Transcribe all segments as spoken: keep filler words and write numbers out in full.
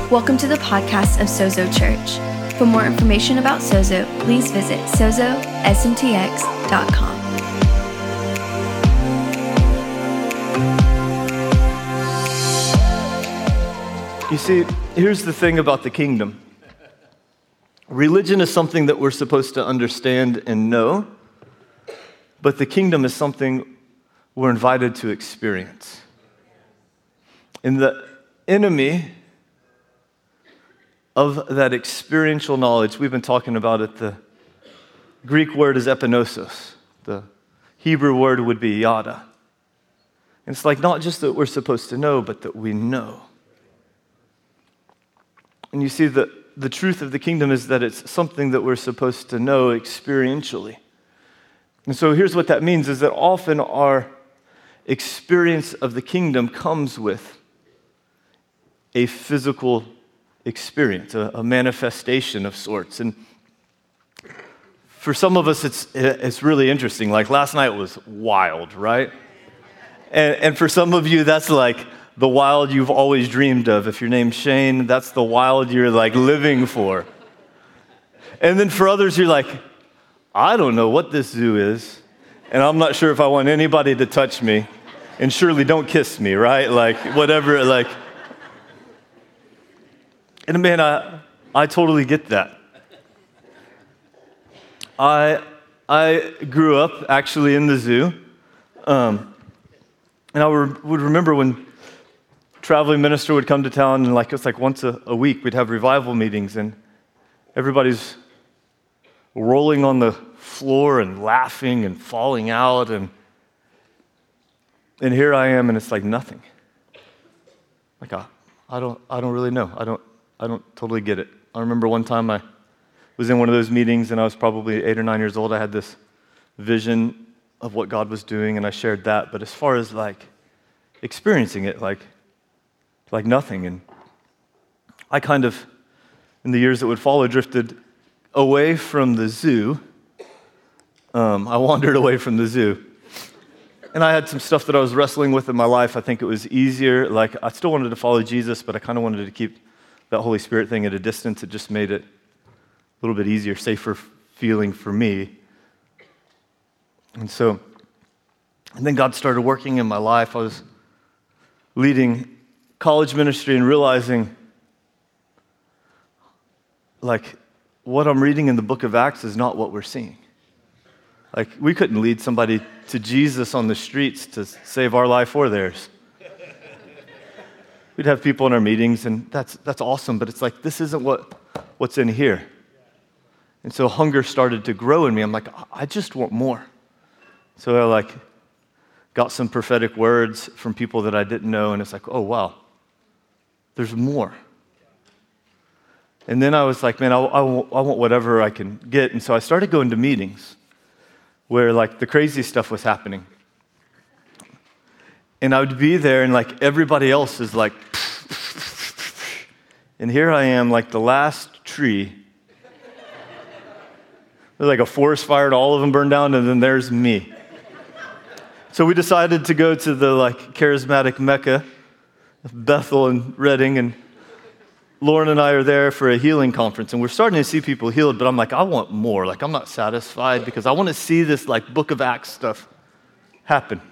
Welcome to the podcast of Sozo Church. For more information about Sozo, please visit sozo s m t x dot com. You see, here's the thing about the kingdom. Religion is something that we're supposed to understand and know, but the kingdom is something we're invited to experience. And the enemy of that experiential knowledge, we've been talking about it, the Greek word is epinosos. The Hebrew word would be yada. And it's like not just that we're supposed to know, but that we know. And you see, the, the truth of the kingdom is that it's something that we're supposed to know experientially. And so here's what that means, is that often our experience of the kingdom comes with a physical experience, a, a manifestation of sorts. And for some of us, it's it's really interesting. Like last night was wild, right? And, and for some of you, that's like the wild you've always dreamed of. If your name's Shane, that's the wild you're like living for. And then for others, you're like, I don't know what this zoo is, and I'm not sure if I want anybody to touch me, and surely don't kiss me, right? Like whatever, like. And man, I, I totally get that. I, I grew up actually in the zoo. Um, and I would remember when traveling minister would come to town, and like it's like once a, a week we'd have revival meetings, and everybody's rolling on the floor and laughing and falling out, and and here I am, and it's like nothing. Like I, I don't, I don't really know. I don't. I don't totally get it. I remember one time I was in one of those meetings, and I was probably eight or nine years old. I had this vision of what God was doing, and I shared that. But as far as like experiencing it, like like nothing. And I kind of, in the years that would follow, drifted away from the zoo. Um, I wandered away from the zoo. And I had some stuff that I was wrestling with in my life. I think it was easier. Like I still wanted to follow Jesus, but I kind of wanted to keep that Holy Spirit thing at a distance. It just made it a little bit easier, safer feeling for me. And so, and then God started working in my life. I was leading college ministry and realizing, like, what I'm reading in the book of Acts is not what we're seeing. Like, we couldn't lead somebody to Jesus on the streets to save our life or theirs. We'd have people in our meetings, and that's that's awesome, but it's like, this isn't what what's in here. And so hunger started to grow in me. I'm like, I just want more. So I like got some prophetic words from people that I didn't know, and it's like, oh, wow, there's more. And then I was like, man, I, I, I want whatever I can get. And so I started going to meetings where like the crazy stuff was happening. And I would be there, and like everybody else is like, and here I am, like the last tree. There's like a forest fire, and all of them burned down, and then there's me. So we decided to go to the like charismatic Mecca, Bethel and Redding, and Lauren and I are there for a healing conference, and we're starting to see people healed, but I'm like, I want more. Like, I'm not satisfied because I want to see this like Book of Acts stuff happen.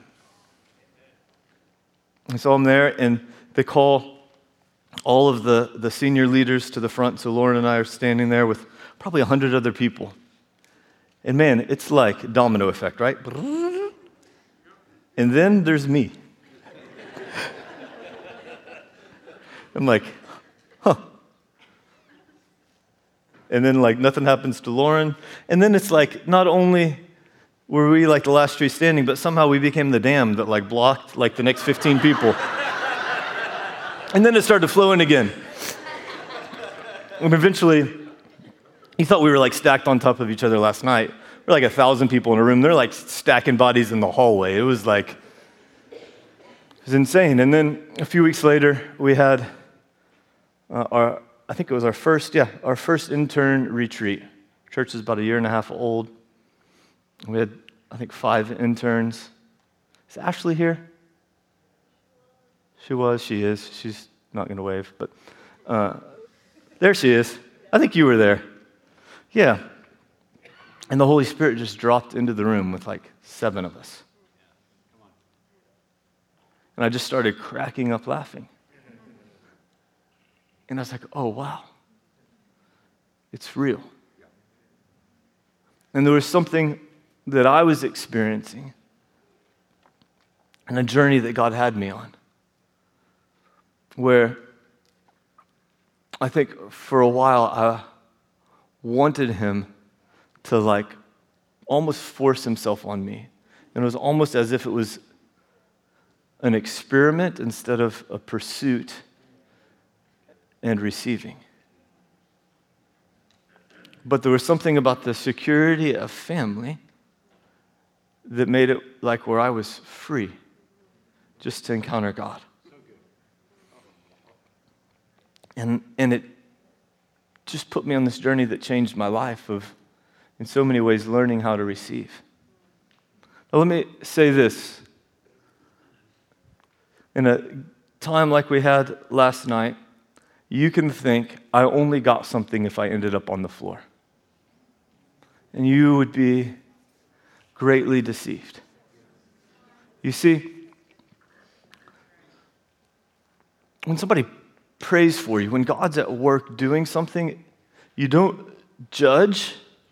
And so I'm there, and they call all of the, the senior leaders to the front. So Lauren and I are standing there with probably a hundred other people. And man, it's like domino effect, right? And then there's me. I'm like, huh. And then like nothing happens to Lauren. And then it's like not only were we like the last tree standing, but somehow we became the dam that like blocked like the next fifteen people. And then it started flowing again. And eventually, you thought we were like stacked on top of each other last night. We're like a thousand people in a room. They're like stacking bodies in the hallway. It was like, it was insane. And then a few weeks later, we had uh, our, I think it was our first, yeah, our first intern retreat. Church is about a year and a half old. We had, I think, five interns. Is Ashley here? She was, she is. She's not going to wave. But Uh, there she is. I think you were there. Yeah. And the Holy Spirit just dropped into the room with like seven of us. And I just started cracking up laughing. And I was like, oh, wow. It's real. And there was something that I was experiencing and a journey that God had me on where I think for a while I wanted him to like almost force himself on me. And it was almost as if it was an experiment instead of a pursuit and receiving. But there was something about the security of family that made it like where I was free just to encounter God. And, and it just put me on this journey that changed my life of, in so many ways, learning how to receive. Now, let me say this. In a time like we had last night, you can think, I only got something if I ended up on the floor. And you would be greatly deceived. You see, when somebody prays for you, when God's at work doing something, you don't judge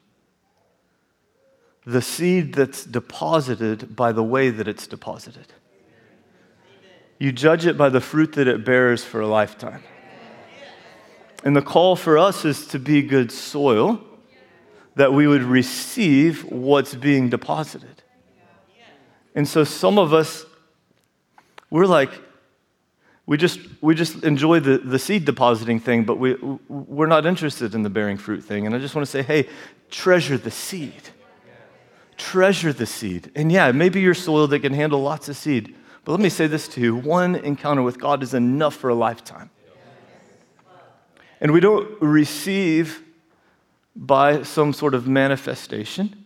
the seed that's deposited by the way that it's deposited. You judge it by the fruit that it bears for a lifetime. And the call for us is to be good soil, that we would receive what's being deposited. And so some of us, we're like, we just we just enjoy the, the seed depositing thing, but we, we're not interested in the bearing fruit thing. And I just want to say, hey, treasure the seed. Treasure the seed. And yeah, maybe you're soil that can handle lots of seed. But let me say this to you. One encounter with God is enough for a lifetime. And we don't receive by some sort of manifestation.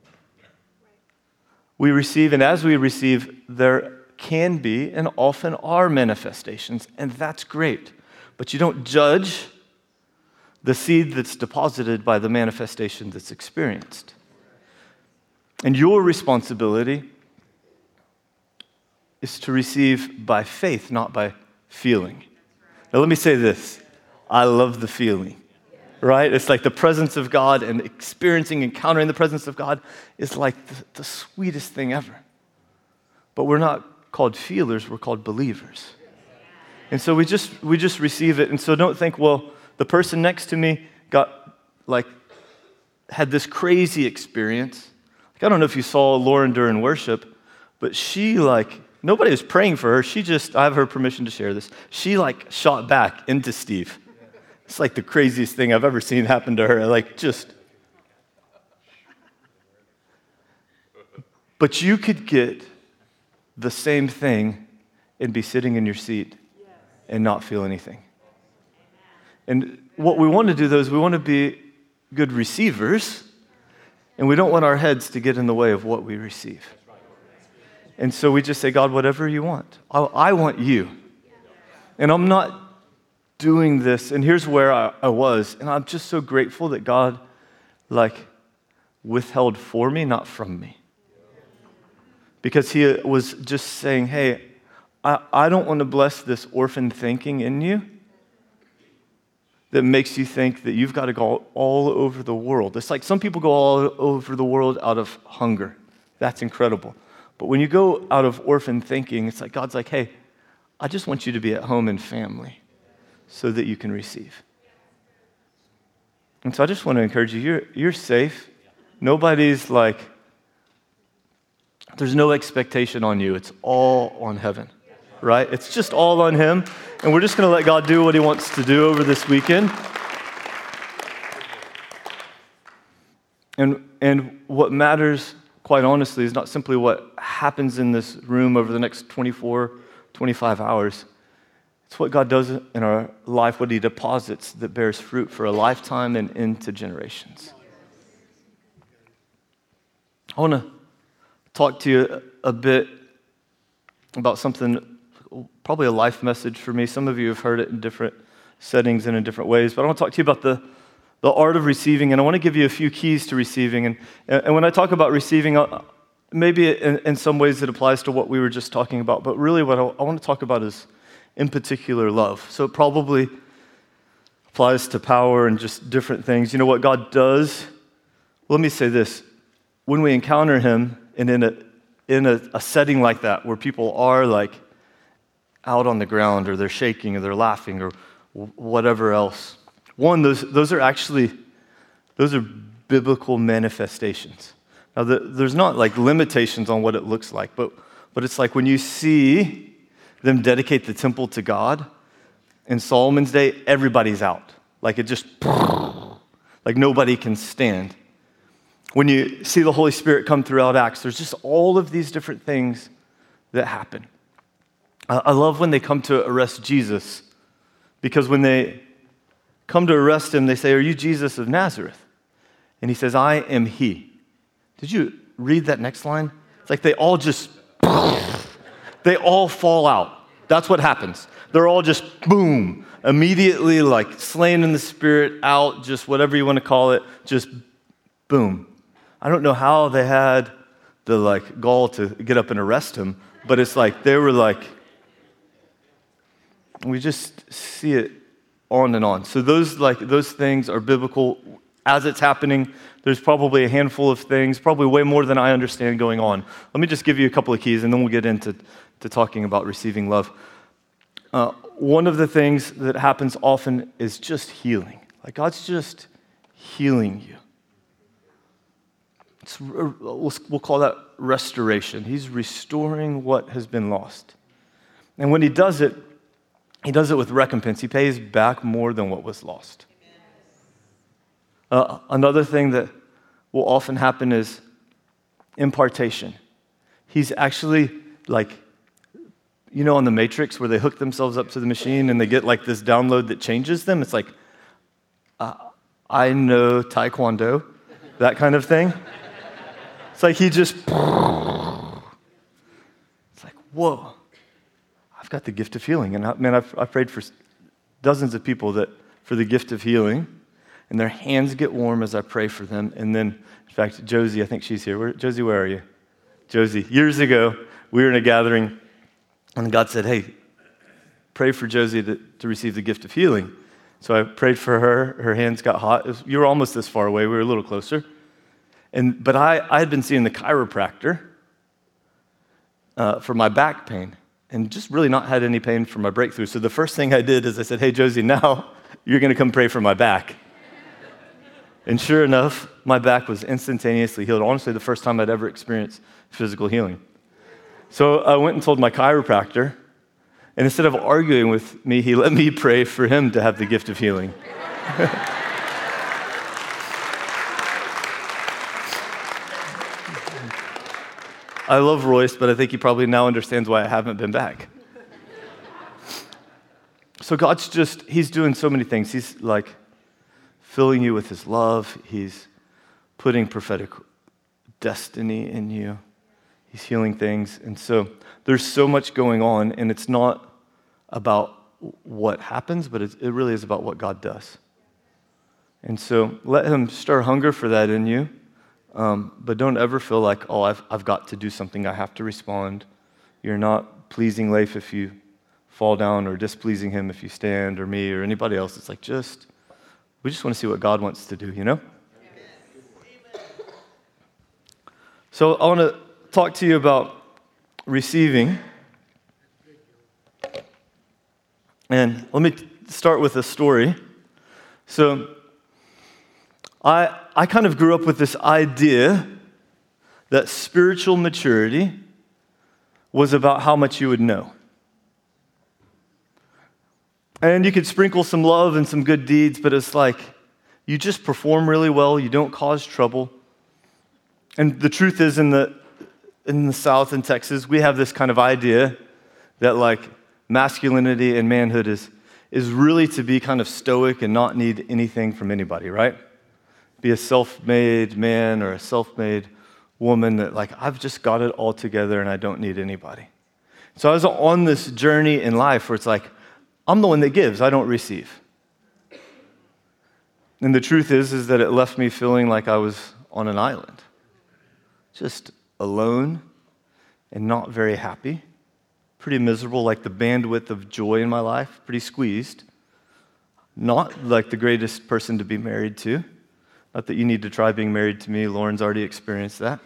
We receive, and as we receive, there can be and often are manifestations, and that's great. But you don't judge the seed that's deposited by the manifestation that's experienced. And your responsibility is to receive by faith, not by feeling. Now let me say this. I love the feeling, right? It's like the presence of God and experiencing, encountering the presence of God is like the, the sweetest thing ever. But we're not called feelers, we're called believers. And so we just we just receive it. And so don't think, well, the person next to me got like had this crazy experience. Like, I don't know if you saw Lauren during worship, but she like nobody was praying for her. She just, I have her permission to share this. She like shot back into Steve. It's like the craziest thing I've ever seen happen to her. Like just. But you could get the same thing and be sitting in your seat and not feel anything. And what we want to do, though, is we want to be good receivers, and we don't want our heads to get in the way of what we receive. And so we just say, God, whatever you want. I, I want you. And I'm not doing this, and here's where I, I was, and I'm just so grateful that God, like, withheld for me, not from me. Because he was just saying, hey, I, I don't want to bless this orphan thinking in you that makes you think that you've got to go all over the world. It's like some people go all over the world out of hunger. That's incredible. But when you go out of orphan thinking, it's like God's like, hey, I just want you to be at home and family so that you can receive. And so I just want to encourage you, you're, you're safe. Nobody's like, there's no expectation on you. It's all on heaven, right? It's just all on him. And we're just going to let God do what he wants to do over this weekend. And, and what matters, quite honestly, is not simply what happens in this room over the next twenty-four, twenty-five hours. It's what God does in our life, what he deposits that bears fruit for a lifetime and into generations. I want to talk to you a bit about something, probably a life message for me. Some of you have heard it in different settings and in different ways. But I want to talk to you about the, the art of receiving, and I want to give you a few keys to receiving. And, and when I talk about receiving, maybe in, in some ways it applies to what we were just talking about, but really what I, I want to talk about is, in particular, love. So it probably applies to power and just different things. You know what God does? Let me say this. When we encounter him, and in a in a, a setting like that where people are like out on the ground, or they're shaking, or they're laughing, or whatever else, one, those those are actually those are biblical manifestations. Now, the, there's not like limitations on what it looks like, but but it's like when you see them dedicate the temple to God in Solomon's day, everybody's out. Like it just, like nobody can stand. When you see the Holy Spirit come throughout Acts, there's just all of these different things that happen. I love when they come to arrest Jesus, because when they come to arrest him, they say, "Are you Jesus of Nazareth?" And he says, "I am he." Did you read that next line? It's like they all just, they all fall out. That's what happens. They're all just, boom, immediately like slain in the spirit, out, just whatever you want to call it, just boom. I don't know how they had the like gall to get up and arrest him, but it's like they were like, we just see it on and on. So those like those things are biblical. As it's happening, there's probably a handful of things, probably way more than I understand going on. Let me just give you a couple of keys, and then we'll get into to talking about receiving love. Uh, one of the things that happens often is just healing. Like God's just healing you. It's, we'll call that restoration. He's restoring what has been lost. And when he does it, he does it with recompense. He pays back more than what was lost. Uh, another thing that will often happen is impartation. He's actually like, you know, on the Matrix where they hook themselves up to the machine and they get like this download that changes them. It's like, uh, I know Taekwondo, that kind of thing. It's like he just, it's like, whoa, I've got the gift of healing. And I, man, I've, I've prayed for dozens of people that for the gift of healing, and their hands get warm as I pray for them. And then, in fact, Josie, I think she's here. Where, Josie, where are you? Josie, years ago, we were in a gathering, and God said, hey, pray for Josie to, to receive the gift of healing. So I prayed for her. Her hands got hot. It was, you were almost this far away. We were a little closer. And But I, I had been seeing the chiropractor uh, for my back pain, and just really not had any pain for my breakthrough. So the first thing I did is I said, hey, Josie, now you're going to come pray for my back. And sure enough, my back was instantaneously healed. Honestly, the first time I'd ever experienced physical healing. So I went and told my chiropractor, and instead of arguing with me, he let me pray for him to have the gift of healing. I love Royce, but I think he probably now understands why I haven't been back. So God's just, he's doing so many things. He's like filling you with his love. He's putting prophetic destiny in you. He's healing things. And so there's so much going on, and it's not about what happens, but it's, it really is about what God does. And so let him stir hunger for that in you, um, but don't ever feel like, oh, I've, I've got to do something. I have to respond. You're not pleasing Leif if you fall down, or displeasing him if you stand, or me, or anybody else. It's like just, we just want to see what God wants to do, you know? So I want to talk to you about receiving. And let me start with a story. So I I kind of grew up with this idea that spiritual maturity was about how much you would know. And you could sprinkle some love and some good deeds, but it's like you just perform really well, you don't cause trouble. And the truth is, in the in the South, in Texas, we have this kind of idea that like masculinity and manhood is, is really to be kind of stoic and not need anything from anybody, right? Be a self-made man or a self-made woman that like, I've just got it all together and I don't need anybody. So I was on this journey in life where it's like, I'm the one that gives, I don't receive. And the truth is, is that it left me feeling like I was on an island, just alone and not very happy, pretty miserable, like the bandwidth of joy in my life, pretty squeezed. Not like the greatest person to be married to. Not that you need to try being married to me. Lauren's already experienced that.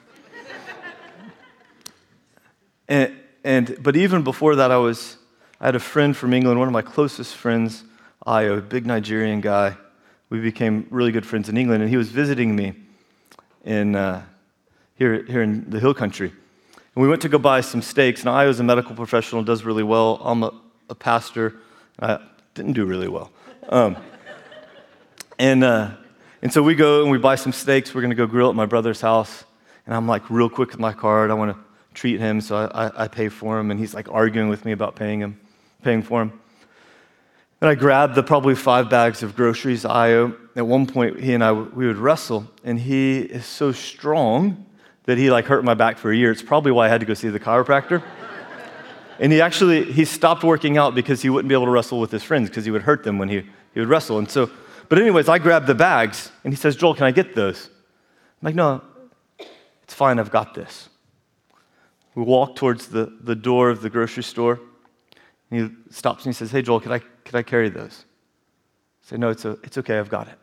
and, and But even before that, I was I had a friend from England, one of my closest friends, Ayo, a big Nigerian guy. We became really good friends in England, and he was visiting me in uh, here, here in the Hill Country. And we went to go buy some steaks, and Ayo's a medical professional, does really well. I'm a, a pastor. I didn't do really well. Um, and uh, and so we go and we buy some steaks. We're going to go grill at my brother's house. And I'm like real quick with my card. I want to treat him, so I, I, I pay for him. And he's like arguing with me about paying him, paying for him. And I grabbed the probably five bags of groceries. Ayo, at one point, he and I, we would wrestle. And he is so strong that he like hurt my back for a year. It's probably why I had to go see the chiropractor. And he actually, he stopped working out because he wouldn't be able to wrestle with his friends because he would hurt them when he, he would wrestle. And so, but anyways, I grabbed the bags and he says, Joel, can I get those? I'm like, no, it's fine, I've got this. We walk towards the, the door of the grocery store and he stops and he says, hey Joel, could I, could I carry those? I say, no, it's, a, it's okay, I've got it.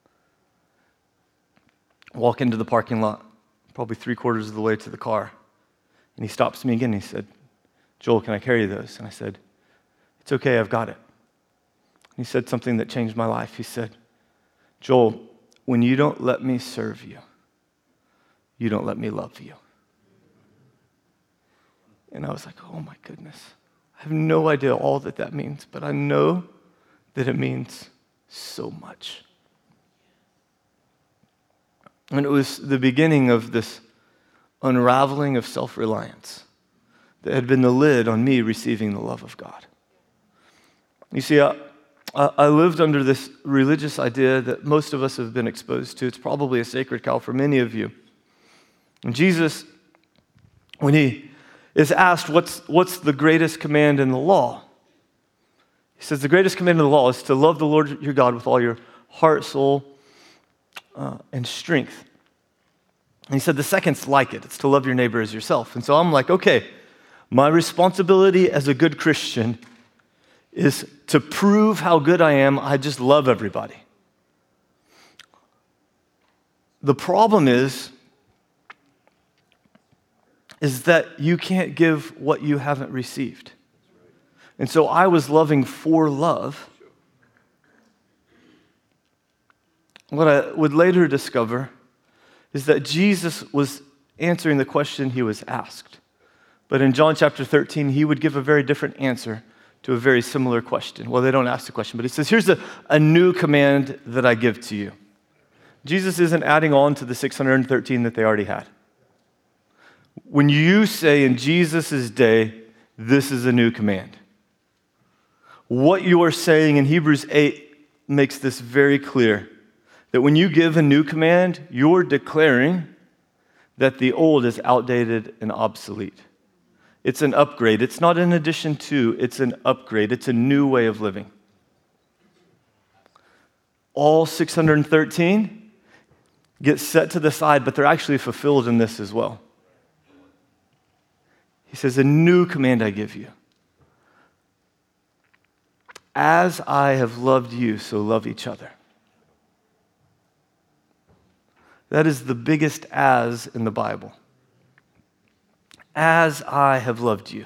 Walk into the parking lot, probably three quarters of the way to the car. And he stops me again and he said, Joel, can I carry those? And I said, it's okay, I've got it. And he said something that changed my life. He said, Joel, when you don't let me serve you, you don't let me love you. And I was like, oh my goodness. I have no idea all that that means, but I know that it means so much. And it was the beginning of this unraveling of self-reliance that had been the lid on me receiving the love of God. You see, I, I lived under this religious idea that most of us have been exposed to. It's probably a sacred cow for many of you. And Jesus, when he is asked, what's, what's the greatest command in the law? He says, the greatest command in the law is to love the Lord your God with all your heart, soul, uh, and strength. And he said, the second's like it. It's to love your neighbor as yourself. And so I'm like, okay, my responsibility as a good Christian is to prove how good I am. I just love everybody. The problem is, is that you can't give what you haven't received. And so I was loving for love. What I would later discover is that Jesus was answering the question he was asked. But in John chapter thirteen, he would give a very different answer to a very similar question. Well, they don't ask the question, but he says, here's a, a new command that I give to you. Jesus isn't adding on to the six hundred thirteen that they already had. When you say in Jesus' day, this is a new command, what you are saying in Hebrews eight makes this very clear, that when you give a new command, you're declaring that the old is outdated and obsolete. It's an upgrade. It's not an addition to, it's an upgrade. It's a new way of living. All six hundred thirteen get set to the side, but they're actually fulfilled in this as well. He says, a new command I give you. As I have loved you, so love each other. That is the biggest as in the Bible. As I have loved you.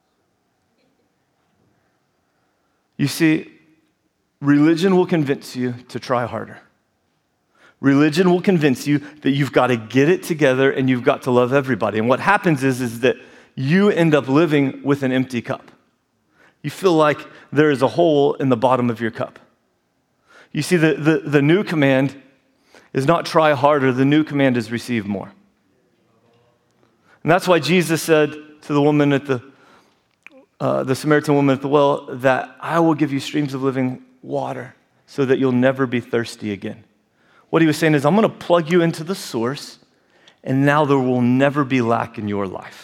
You see, religion will convince you to try harder. Religion will convince you that you've got to get it together and you've got to love everybody. And what happens is, is that you end up living with an empty cup. You feel like there is a hole in the bottom of your cup. You see, the, the, the new command is not try harder. The new command is receive more. And that's why Jesus said to the woman at the, uh, the Samaritan woman at the well, that I will give you streams of living water so that you'll never be thirsty again. What he was saying is, I'm going to plug you into the source, and now there will never be lack in your life.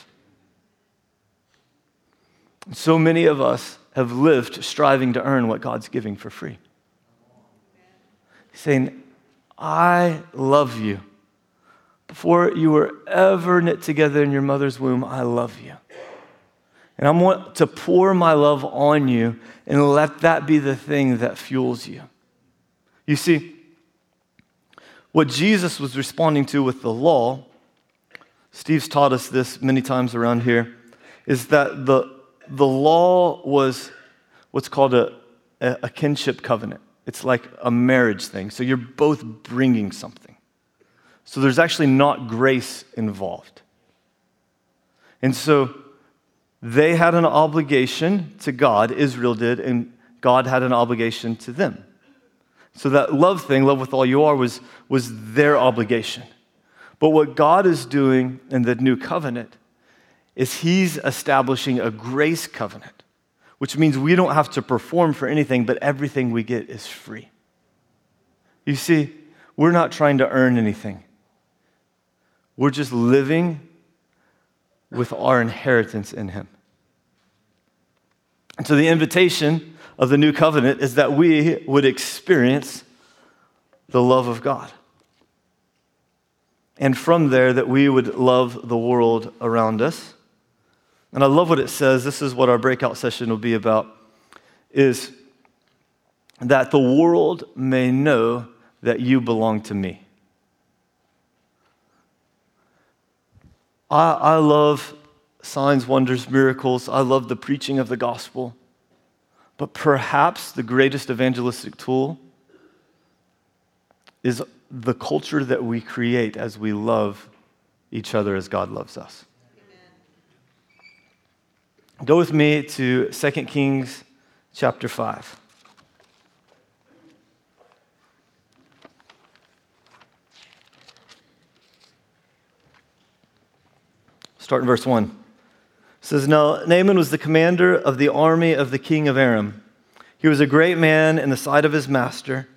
So many of us have lived striving to earn what God's giving for free. He's saying, I love you. Before you were ever knit together in your mother's womb, I love you. And I want to pour my love on you and let that be the thing that fuels you. You see, what Jesus was responding to with the law, Steve's taught us this many times around here, is that the, the law was what's called a, a kinship covenant. It's like a marriage thing. So you're both bringing something. So there's actually not grace involved. And so they had an obligation to God, Israel did, and God had an obligation to them. So that love thing, love with all you are, was, was their obligation. But what God is doing in the new covenant is he's establishing a grace covenant, which means we don't have to perform for anything, but everything we get is free. You see, we're not trying to earn anything. We're just living with our inheritance in him. And so the invitation of the new covenant is that we would experience the love of God. And from there, that we would love the world around us. And I love what it says. This is what our breakout session will be about, is that the world may know that you belong to me. I, I love signs, wonders, miracles. I love the preaching of the gospel. But perhaps the greatest evangelistic tool is the culture that we create as we love each other as God loves us. Amen. Go with me to Second Kings chapter five. Start in verse one. It says, Now Naaman was the commander of the army of the king of Aram. He was a great man in the sight of his master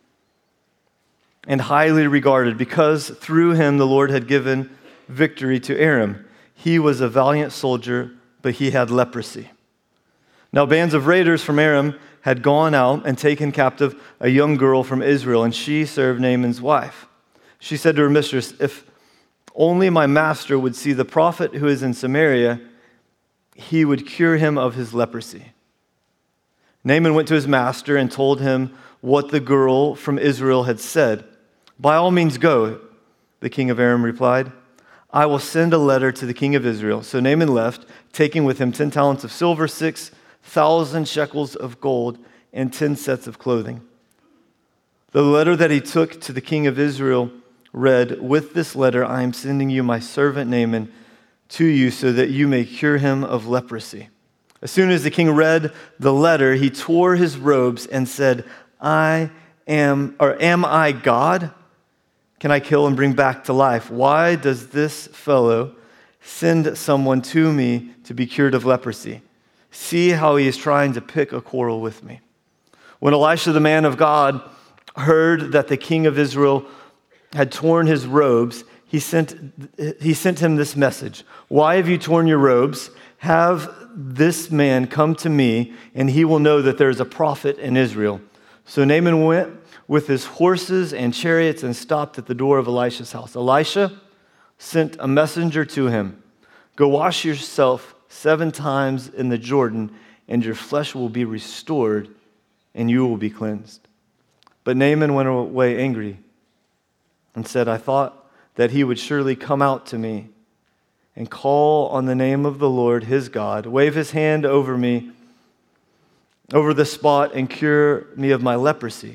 and highly regarded, because through him the Lord had given victory to Aram. He was a valiant soldier, but he had leprosy. Now bands of raiders from Aram had gone out and taken captive a young girl from Israel, and she served Naaman's wife. She said to her mistress, If only my master would see the prophet who is in Samaria, he would cure him of his leprosy. Naaman went to his master and told him what the girl from Israel had said. By all means go, the king of Aram replied. I will send a letter to the king of Israel. So Naaman left, taking with him ten talents of silver, six thousand shekels of gold, and ten sets of clothing. The letter that he took to the king of Israel read, With this letter I am sending you my servant Naaman to you so that you may cure him of leprosy. As soon as the king read the letter, he tore his robes and said, I am, or am I God? Can I kill and bring back to life? Why does this fellow send someone to me to be cured of leprosy? See how he is trying to pick a quarrel with me. When Elisha, the man of God, heard that the king of Israel had torn his robes, he sent, he sent him this message. Why have you torn your robes? Have this man come to me, and he will know that there is a prophet in Israel. So Naaman went with his horses and chariots and stopped at the door of Elisha's house. Elisha sent a messenger to him. Go wash yourself seven times in the Jordan, and your flesh will be restored, and you will be cleansed. But Naaman went away angry and said, I thought that he would surely come out to me and call on the name of the Lord his God, wave his hand over me, over the spot, and cure me of my leprosy.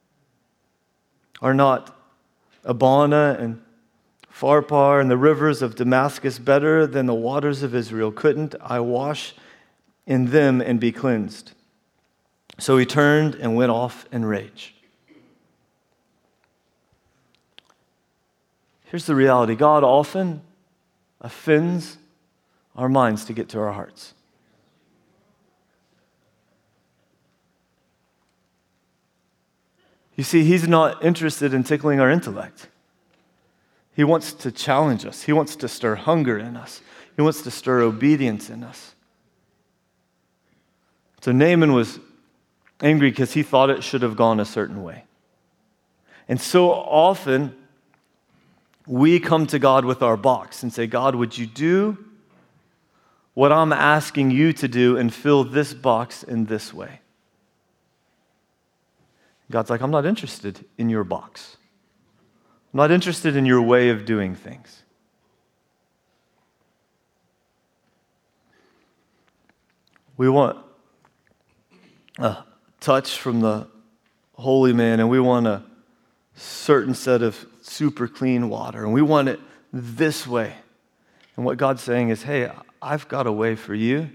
Are not Abana and Pharpar and the rivers of Damascus better than the waters of Israel? Couldn't I wash in them and be cleansed? So he turned and went off in rage. Here's the reality. God often offends our minds to get to our hearts. You see, he's not interested in tickling our intellect. He wants to challenge us. He wants to stir hunger in us. He wants to stir obedience in us. So Naaman was angry because he thought it should have gone a certain way. And so often, we come to God with our box and say, God, would you do what I'm asking you to do and fill this box in this way? God's like, I'm not interested in your box. I'm not interested in your way of doing things. We want a touch from the holy man, and we want a certain set of super clean water, and we want it this way. And what God's saying is, hey, I've got a way for you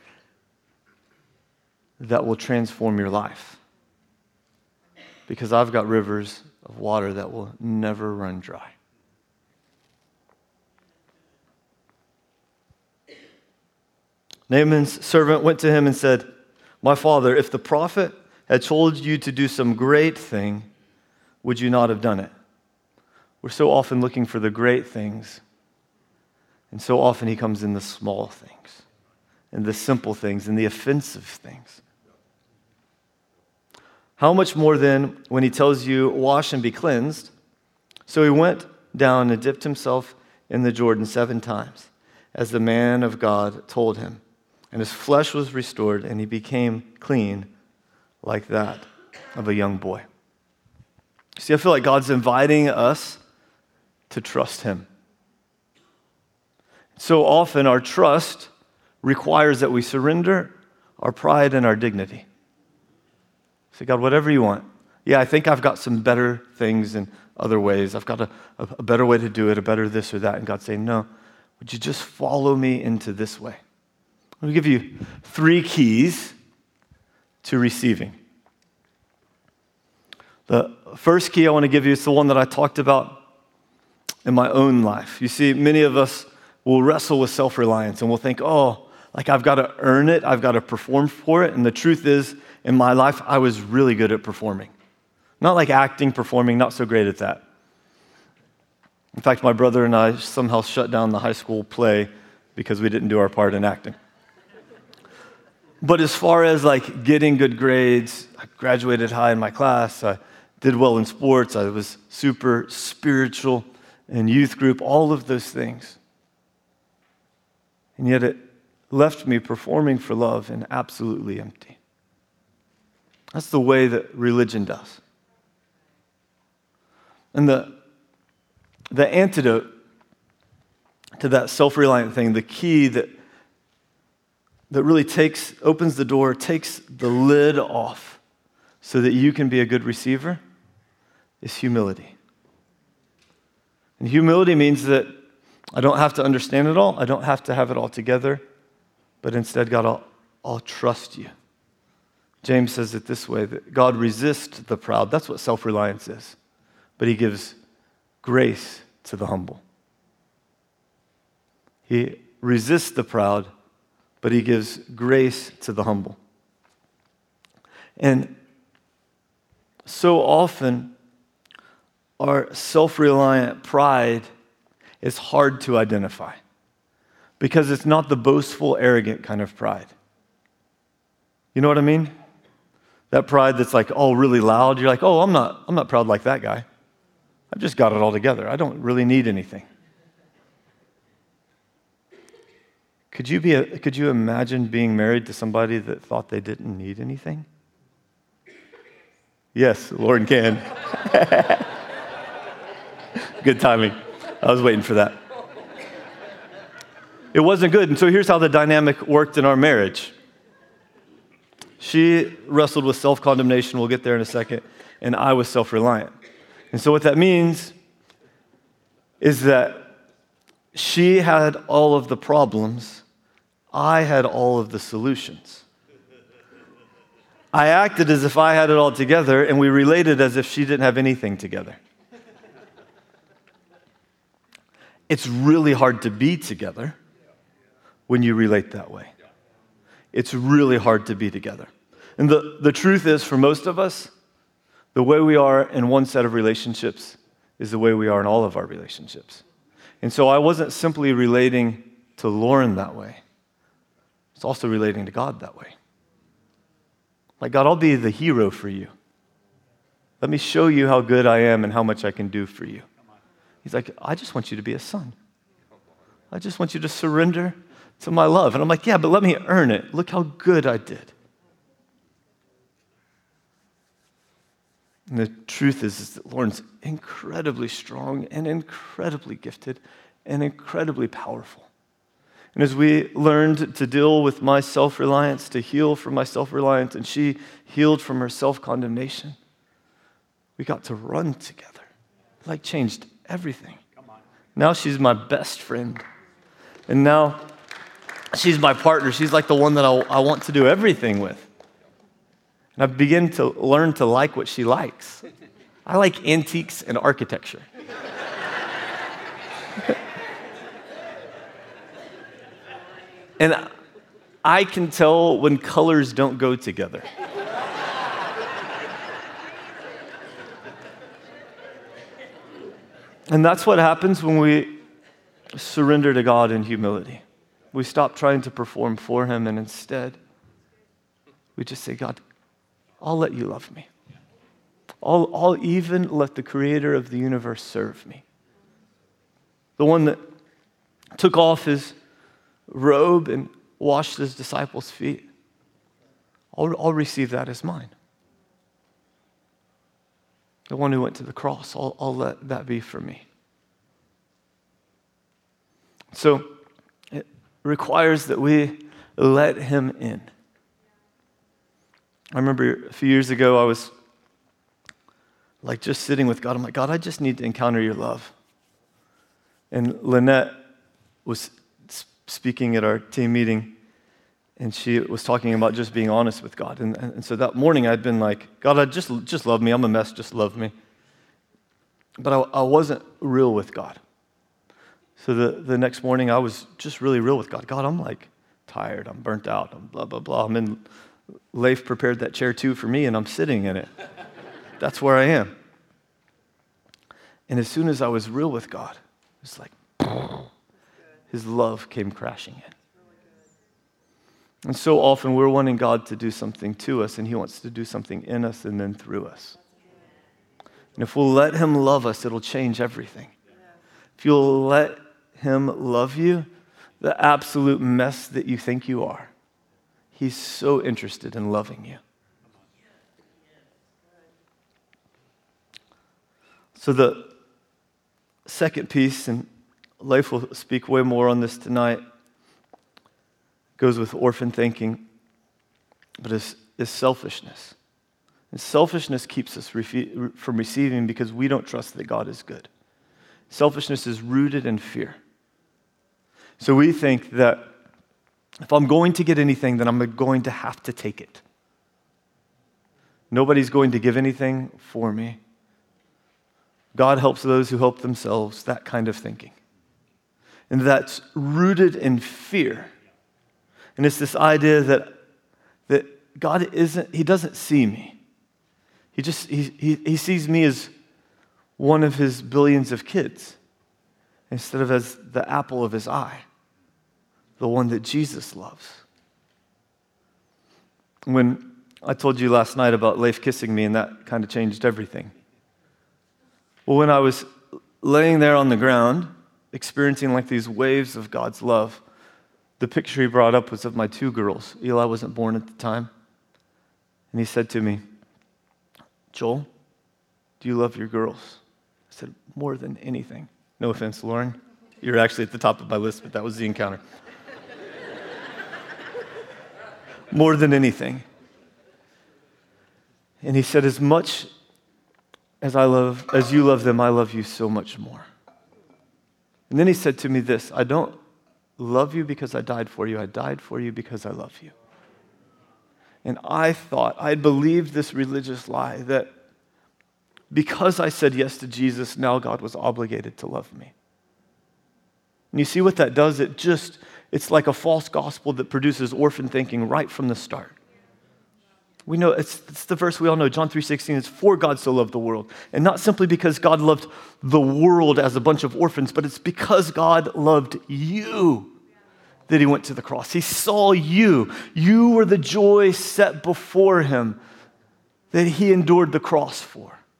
that will transform your life, because I've got rivers of water that will never run dry. Naaman's servant went to him and said, my father, if the prophet had told you to do some great thing, would you not have done it? We're so often looking for the great things, and so often he comes in the small things, and the simple things, and the offensive things. How much more then when he tells you, wash and be cleansed? So he went down and dipped himself in the Jordan seven times, as the man of God told him. And his flesh was restored, and he became clean like that of a young boy. See, I feel like God's inviting us to trust him. So often our trust requires that we surrender our pride and our dignity. Say, God, whatever you want. Yeah, I think I've got some better things in other ways. I've got a, a better way to do it, a better this or that. And God's saying, no, would you just follow me into this way? I'm going to give you three keys to receiving. The first key I want to give you is the one that I talked about in my own life. You see, many of us will wrestle with self-reliance and we'll think, oh, like I've got to earn it, I've got to perform for it. And the truth is, in my life, I was really good at performing. Not like acting, performing, not so great at that. In fact, my brother and I somehow shut down the high school play because we didn't do our part in acting. But as far as like getting good grades, I graduated high in my class, I did well in sports, I was super spiritual in youth group, all of those things. And yet it left me performing for love and absolutely empty. That's the way that religion does. And the, the antidote to that self-reliant thing, the key that, that really takes, opens the door, takes the lid off so that you can be a good receiver, is humility. And humility means that I don't have to understand it all, I don't have to have it all together, but instead, God, I'll, I'll trust you. James says it this way, that God resists the proud. That's what self-reliance is. But he gives grace to the humble. He resists the proud, but he gives grace to the humble. And so often, our self-reliant pride is hard to identify because it's not the boastful, arrogant kind of pride. You know what I mean? That pride that's like, oh, really loud. You're like, oh, I'm not, I'm not proud like that guy. I've just got it all together. I don't really need anything. Could you be a, could you imagine being married to somebody that thought they didn't need anything? Yes, Lord can. Good timing. I was waiting for that. It wasn't good. And so here's how the dynamic worked in our marriage. She wrestled with self-condemnation. We'll get there in a second. And I was self-reliant. And so what that means is that she had all of the problems. I had all of the solutions. I acted as if I had it all together, and we related as if she didn't have anything together. It's really hard to be together when you relate that way. It's really hard to be together. And the, the truth is, for most of us, the way we are in one set of relationships is the way we are in all of our relationships. And so I wasn't simply relating to Lauren that way. It's also relating to God that way. Like, God, I'll be the hero for you. Let me show you how good I am and how much I can do for you. He's like, I just want you to be a son. I just want you to surrender to my love. And I'm like, yeah, but let me earn it. Look how good I did. And the truth is, is that Lauren's incredibly strong and incredibly gifted and incredibly powerful. And as we learned to deal with my self-reliance, to heal from my self-reliance, and she healed from her self-condemnation, we got to run together. It like changed everything. Now she's my best friend. And now she's my partner. She's like the one that I, I want to do everything with. And I begin to learn to like what she likes. I like antiques and architecture. And I can tell when colors don't go together. And that's what happens when we surrender to God in humility. We stop trying to perform for him, and instead, we just say, God, I'll let you love me. I'll, I'll even let the creator of the universe serve me. The one that took off his robe and washed his disciples' feet. I'll, I'll receive that as mine. The one who went to the cross, I'll, I'll let that be for me. So it requires that we let him in. I remember a few years ago, I was like just sitting with God. I'm like, God, I just need to encounter your love. And Lynette was speaking at our team meeting, and she was talking about just being honest with God. And, and, and so that morning I'd been like, God, I just, just love me. I'm a mess, just love me. But I, I wasn't real with God. So the, the next morning I was just really real with God. God, I'm like tired. I'm burnt out. I'm blah, blah, blah. I'm in, Leif prepared that chair too for me, and I'm sitting in it. That's where I am. And as soon as I was real with God, it's like, his love came crashing in. And so often we're wanting God to do something to us, and he wants to do something in us and then through us. And if we'll let him love us, it'll change everything. If you'll let him love you, the absolute mess that you think you are, he's so interested in loving you. So the second piece, and Leif will speak way more on this tonight, goes with orphan thinking, but is, is selfishness. And selfishness keeps us refi- from receiving because we don't trust that God is good. Selfishness is rooted in fear. So we think that if I'm going to get anything, then I'm going to have to take it. Nobody's going to give anything for me. God helps those who help themselves, that kind of thinking. And that's rooted in fear. And it's this idea that, that God isn't, he doesn't see me. He just, he, he, he sees me as one of his billions of kids instead of as the apple of his eye, the one that Jesus loves. When I told you last night about Leif kissing me, and that kind of changed everything. Well, when I was laying there on the ground, experiencing like these waves of God's love, the picture he brought up was of my two girls. Eli wasn't born at the time. And he said to me, Joel, do you love your girls? I said, more than anything. No offense, Lauren. You're actually at the top of my list, but that was the encounter. More than anything. And he said, as much as I love, as you love them, I love you so much more. And then he said to me this, I don't love you because I died for you. I died for you because I love you. And I thought, I had believed this religious lie that because I said yes to Jesus, now God was obligated to love me. And you see what that does? It just, it's like a false gospel that produces orphan thinking right from the start. We know, it's, it's the verse we all know, John three sixteen, it's for God so loved the world. And not simply because God loved the world as a bunch of orphans, but it's because God loved you that he went to the cross. He saw you. You were the joy set before him that he endured the cross for.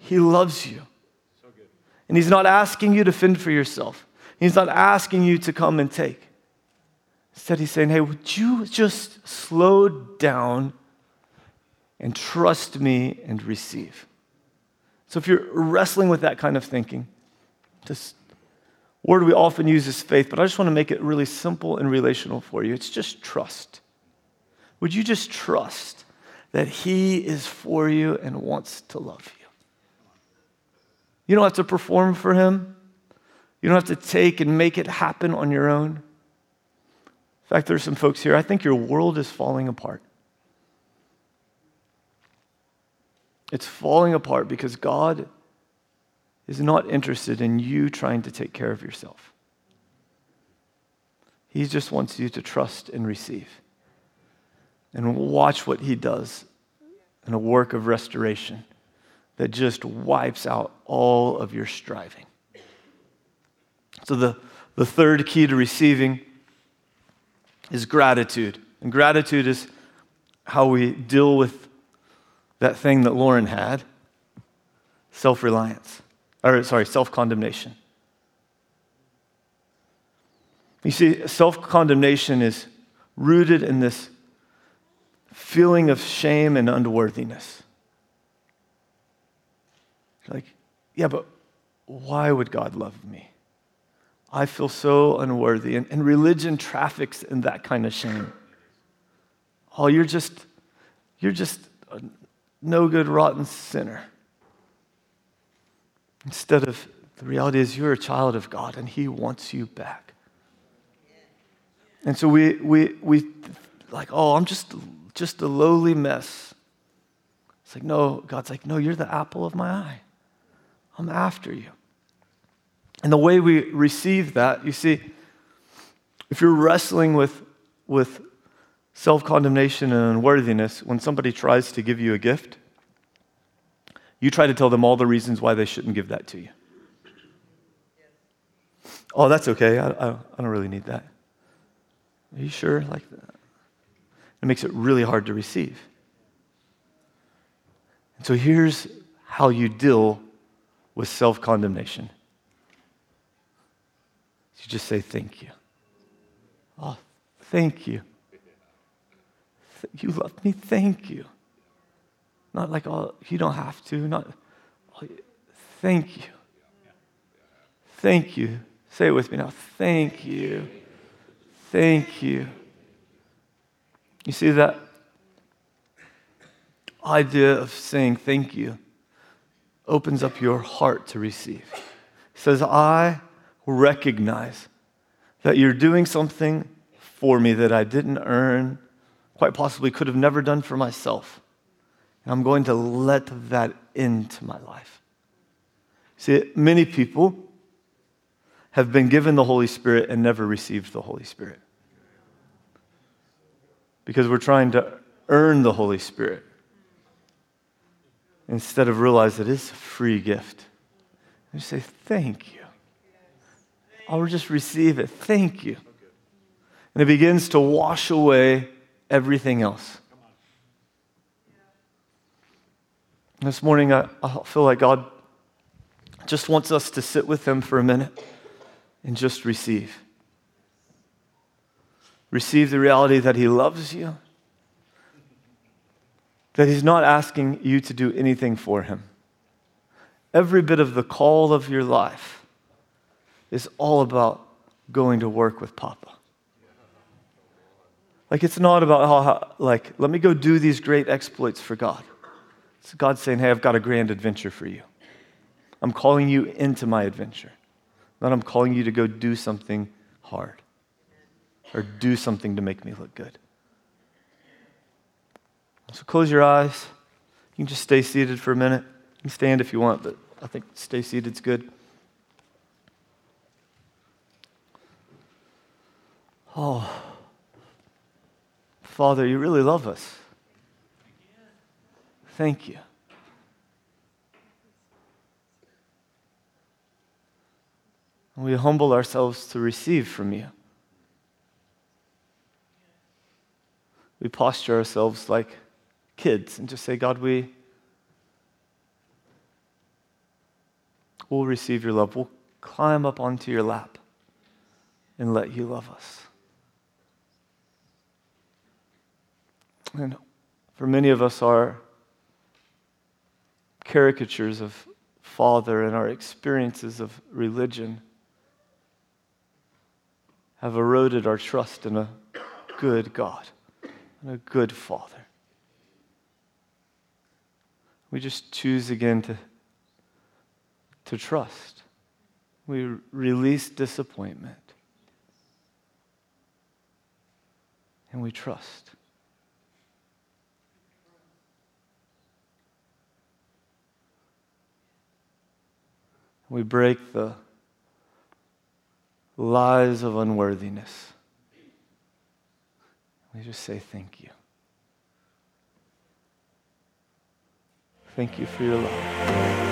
He loves you. And he's not asking you to fend for yourself. He's not asking you to come and take. Instead, he's saying, hey, would you just slow down and trust me and receive? So if you're wrestling with that kind of thinking, this word we often use is faith, but I just want to make it really simple and relational for you. It's just trust. Would you just trust that he is for you and wants to love you? You don't have to perform for him. You don't have to take and make it happen on your own. In fact, there are some folks here, I think your world is falling apart. It's falling apart because God is not interested in you trying to take care of yourself. He just wants you to trust and receive and watch what he does in a work of restoration that just wipes out all of your striving. So the, the third key to receiving is gratitude. And gratitude is how we deal with that thing that Lauren had, self-reliance, or sorry, self-condemnation. You see, self-condemnation is rooted in this feeling of shame and unworthiness. Like, yeah, but why would God love me? I feel so unworthy. And, and religion traffics in that kind of shame. Oh, you're just, you're just a no good, rotten sinner. Instead of, the reality is you're a child of God and he wants you back. And so we, we, we like, oh, I'm just, just a lowly mess. It's like, no, God's like, no, you're the apple of my eye. I'm after you. And the way we receive that, you see, if you're wrestling with, with self-condemnation and unworthiness, when somebody tries to give you a gift, you try to tell them all the reasons why they shouldn't give that to you. Oh, that's okay. I, I, I don't really need that. Are you sure? Like that? It makes it really hard to receive. And so here's how you deal with self-condemnation. You just say, thank you. Oh, thank you. You love me, thank you. Not like, oh, you don't have to. Not, oh, thank you. Thank you. Say it with me now. Thank you. Thank you. You see that idea of saying thank you opens up your heart to receive. It says, I recognize that you're doing something for me that I didn't earn, quite possibly could have never done for myself. And I'm going to let that into my life. See, many people have been given the Holy Spirit and never received the Holy Spirit. Because we're trying to earn the Holy Spirit instead of realize that it's a free gift. And you say, thank you. I'll just receive it. Thank you. And it begins to wash away everything else. This morning, I, I feel like God just wants us to sit with him for a minute and just receive. Receive the reality that he loves you, that he's not asking you to do anything for him. Every bit of the call of your life is all about going to work with Papa. Like, it's not about, how, how, like, let me go do these great exploits for God. It's God saying, hey, I've got a grand adventure for you. I'm calling you into my adventure. Not I'm calling you to go do something hard or do something to make me look good. So close your eyes. You can just stay seated for a minute. You can stand if you want, but I think stay seated's good. Oh, Father, you really love us. Thank you. And we humble ourselves to receive from you. We posture ourselves like kids and just say, God, we, we'll receive your love. We'll climb up onto your lap and let you love us. And for many of us, our caricatures of Father and our experiences of religion have eroded our trust in a good God and a good Father. We just choose again to, to trust. We release disappointment. And we trust. We break the lies of unworthiness. We just say thank you. Thank you for your love.